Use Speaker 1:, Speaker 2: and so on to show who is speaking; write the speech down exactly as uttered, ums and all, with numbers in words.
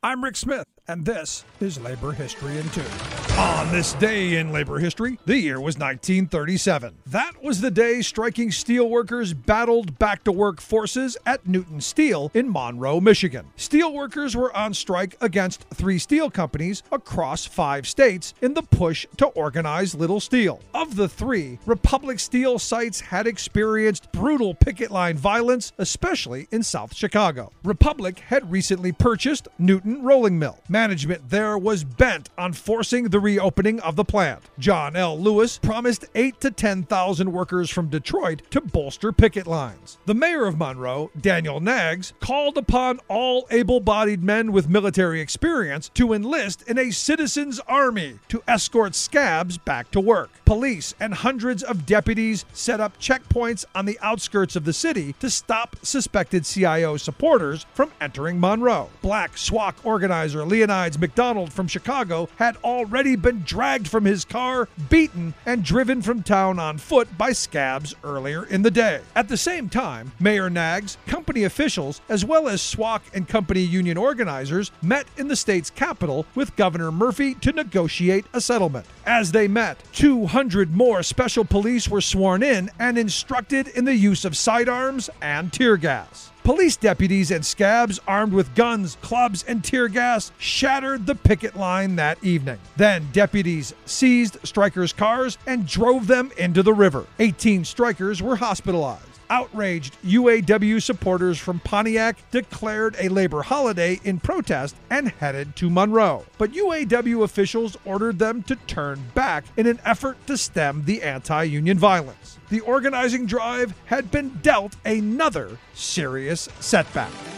Speaker 1: I'm Rick Smith, and this is Labor History in Two. On this day in labor history, the year was nineteen thirty-seven. That was the day striking steelworkers battled back-to-work forces at Newton Steel in Monroe, Michigan. Steelworkers were on strike against three steel companies across five states in the push to organize Little Steel. Of the three, Republic Steel sites had experienced brutal picket line violence, especially in South Chicago. Republic had recently purchased Newton Rolling Mill. Management there was bent on forcing the reopening of the plant. John L. Lewis promised eight to ten thousand workers from Detroit to bolster picket lines. The mayor of Monroe, Daniel Naggs, called upon all able-bodied men with military experience to enlist in a citizens' army to escort scabs back to work. Police and hundreds of deputies set up checkpoints on the outskirts of the city to stop suspected C I O supporters from entering Monroe. Black S W A C organizer Leonidas McDonald from Chicago had already been dragged from his car, beaten, and driven from town on foot by scabs earlier in the day. At the same time, Mayor Naggs, company officials, as well as S W A C and company union organizers met in the state's capital with Governor Murphy to negotiate a settlement. As they met, two hundred more special police were sworn in and instructed in the use of sidearms and tear gas. Police deputies and scabs armed with guns, clubs, and tear gas shattered the picket line that evening. Then deputies seized strikers' cars and drove them into the river. eighteen strikers were hospitalized. Outraged U A W supporters from Pontiac declared a labor holiday in protest and headed to Monroe. But U A W officials ordered them to turn back in an effort to stem the anti-union violence. The organizing drive had been dealt another serious setback.